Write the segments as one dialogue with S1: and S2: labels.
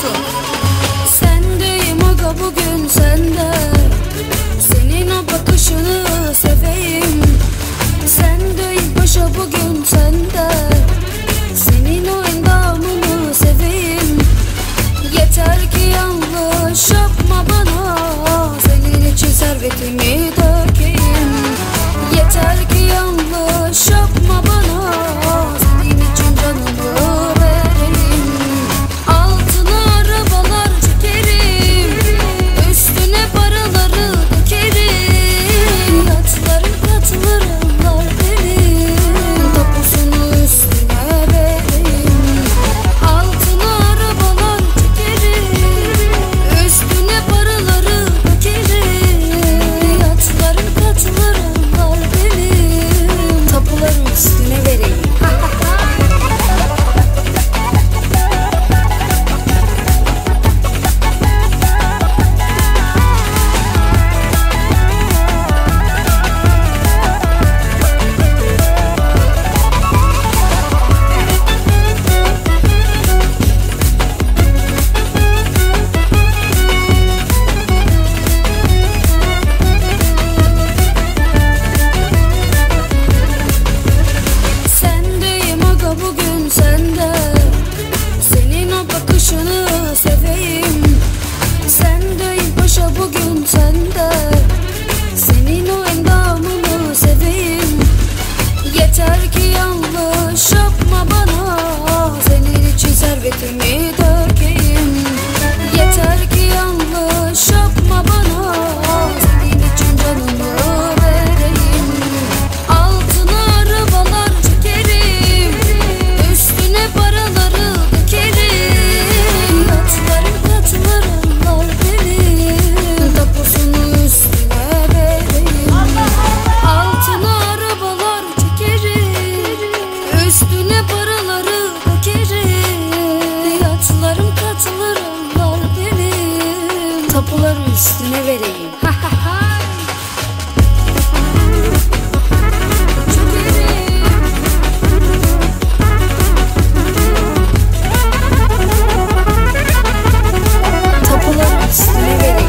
S1: olsun. Sendeyim aga bugün sende, senin o bakışını seveyim. Sendeyim paşa bugün sende, senin o endamını seveyim. Yeter ki yanlış yapma bana, senin için servetimi dökeyim. Yeter ki yanlış yapma bana, senin için canımı vereyim. Altına arabalar çekerim, üstüne paraları dökerim. Yatlarım katlarım var benim, tapusunu üstüne vereyim. Altına arabalar çekerim, üstüne paraları dökerim. Yatlarım katlarım var benim, tapuların üstüne vereyim. Sendeyim aga bugün sende, senin o bakışını seveyim. Sendeyim paşa bugün sende, senin o endamını seveyim. Yeter ki yanlış yapma bana, senin için servetimi dökeyim. Yeter ki yanlış yapma bana, senin için canımı vereyim. Altına arabalar çekerim, üstüne paraları dökerim. Yatlarım katlarım var benim, tapusunu üstüne vereyim. Altına arabalar çekerim, üstüne paraları dökerim. Yatlarım katlarım var benim, tapuları üstüne vereyim. Tapuları üstüne vereyim.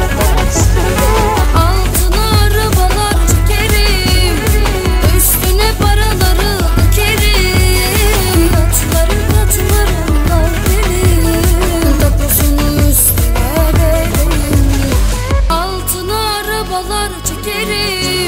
S1: Altına arabalar çekerim, üstüne paraları dökerim. Yatlarım katlarım var benim, tapusunu üstüne vereyim. Altına arabalar çekerim,